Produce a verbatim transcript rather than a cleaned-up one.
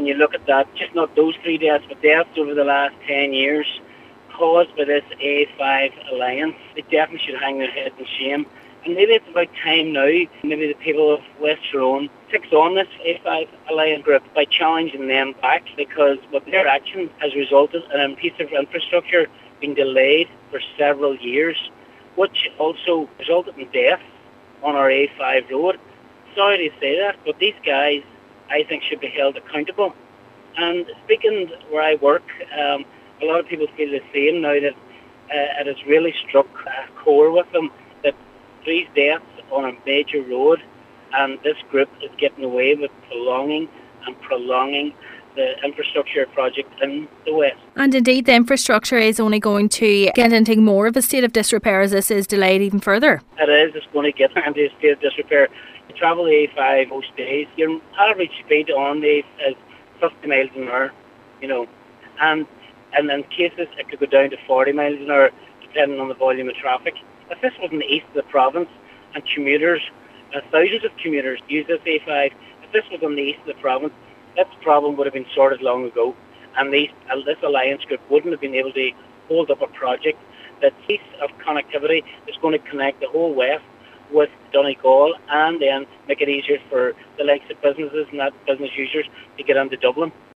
you look at that, just not those three deaths, but deaths over the last ten years caused by this A five alliance, they definitely should hang their heads in shame. And maybe it's about time now, maybe the people of West Tyrone takes on this A five alliance group by challenging them back, because what their action has resulted in a piece of infrastructure being delayed for several years, which also resulted in death on our A five road. Sorry to say that, but these guys, I think, should be held accountable. And speaking where I work, um, a lot of people feel the same now, that uh, it has really struck a core with them that these deaths on a major road, and this group is getting away with prolonging and prolonging the infrastructure project in the West. And indeed, the infrastructure is only going to get into more of a state of disrepair as this is delayed even further. It is. It's going to get into a state of disrepair. You travel the A five most days, your average speed on the is fifty miles an hour, you know, and and in cases it could go down to forty miles an hour depending on the volume of traffic. If this was in the east of the province and commuters, uh, thousands of commuters use this A five, if this was in the east of the province, that problem would have been sorted long ago, and these, uh, this alliance group wouldn't have been able to hold up a project that piece of connectivity is going to connect the whole west with Donegal, and then make it easier for the likes of businesses and that business users to get into Dublin.